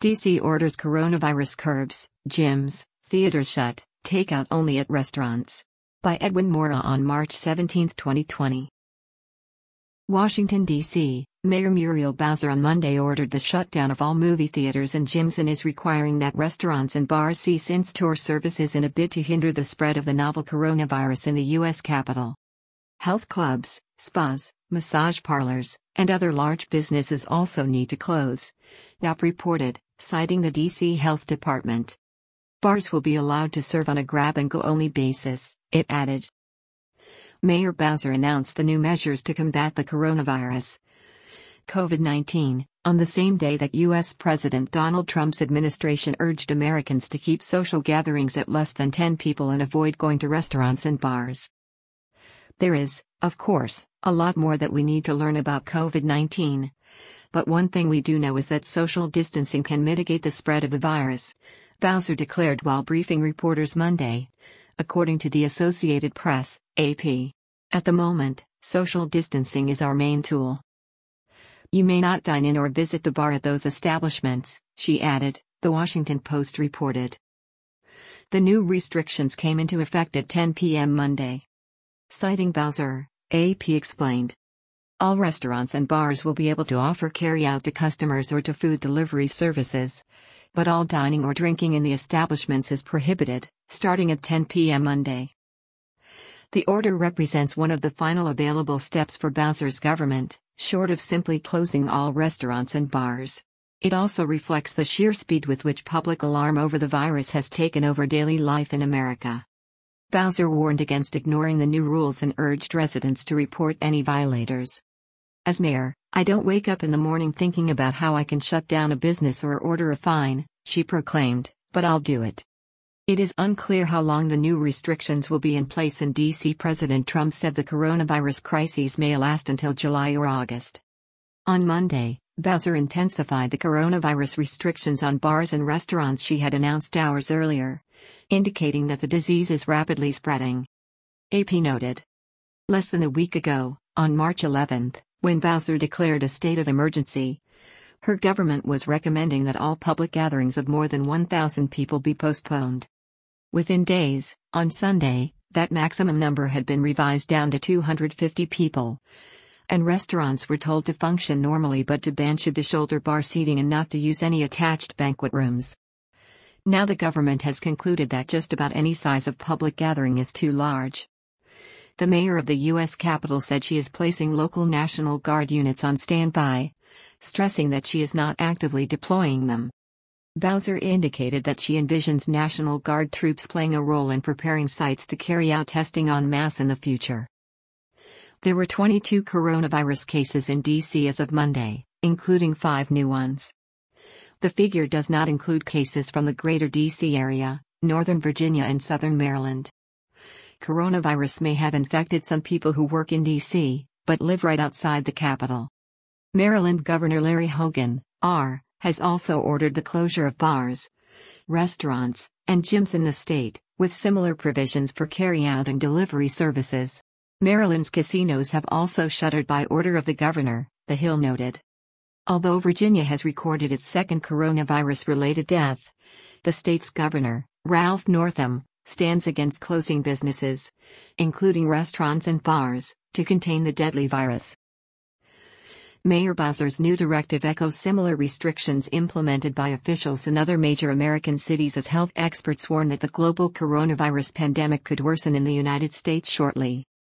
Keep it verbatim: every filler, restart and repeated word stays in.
D C orders coronavirus curbs, gyms, theaters shut, takeout only at restaurants. By Edwin Mora on March seventeenth, twenty twenty. Washington, D C Mayor Muriel Bowser on Monday ordered the shutdown of all movie theaters and gyms and is requiring that restaurants and bars cease in-store services in a bid to hinder the spread of the novel coronavirus in the U S Capitol. Health clubs, spas, massage parlors, and other large businesses also need to close, N A P reported, citing the D C Health Department. Bars will be allowed to serve on a grab-and-go-only basis, it added. Mayor Bowser announced the new measures to combat the coronavirus, COVID nineteen, on the same day that U S President Donald Trump's administration urged Americans to keep social gatherings at less than ten people and avoid going to restaurants and bars. There is, of course, a lot more that we need to learn about COVID nineteen. But one thing we do know is that social distancing can mitigate the spread of the virus, Bowser declared while briefing reporters Monday, according to the Associated Press, A P. At the moment, social distancing is our main tool. You may not dine in or visit the bar at those establishments, she added, The Washington Post reported. The new restrictions came into effect at ten p m Monday. Citing Bowser, A P explained. All restaurants and bars will be able to offer carry-out to customers or to food delivery services, but all dining or drinking in the establishments is prohibited, starting at ten p m Monday. The order represents one of the final available steps for Bowser's government, short of simply closing all restaurants and bars. It also reflects the sheer speed with which public alarm over the virus has taken over daily life in America. Bowser warned against ignoring the new rules and urged residents to report any violators. As mayor, I don't wake up in the morning thinking about how I can shut down a business or order a fine, she proclaimed, but I'll do it. It is unclear how long the new restrictions will be in place in D C. President Trump said the coronavirus crisis may last until July or August. On Monday, Bowser intensified the coronavirus restrictions on bars and restaurants she had announced hours earlier, indicating that the disease is rapidly spreading. A P noted. Less than a week ago, on March eleventh, when Bowser declared a state of emergency, her government was recommending that all public gatherings of more than one thousand people be postponed. Within days, on Sunday, that maximum number had been revised down to two hundred fifty people, and restaurants were told to function normally but to ban shoulder-to-shoulder bar seating and not to use any attached banquet rooms. Now the government has concluded that just about any size of public gathering is too large. The mayor of the U S Capitol said she is placing local National Guard units on standby, stressing that she is not actively deploying them. Bowser indicated that she envisions National Guard troops playing a role in preparing sites to carry out testing en masse in the future. There were twenty-two coronavirus cases in D C as of Monday, including five new ones. The figure does not include cases from the greater D C area, Northern Virginia and Southern Maryland. Coronavirus may have infected some people who work in D C, but live right outside the capital. Maryland Governor Larry Hogan, R., has also ordered the closure of bars, restaurants, and gyms in the state, with similar provisions for carry-out and delivery services. Maryland's casinos have also shuttered by order of the governor, The Hill noted. Although Virginia has recorded its second coronavirus-related death, the state's governor, Ralph Northam, stands against closing businesses, including restaurants and bars, to contain the deadly virus. Mayor Bowser's new directive echoes similar restrictions implemented by officials in other major American cities as health experts warn that the global coronavirus pandemic could worsen in the United States shortly.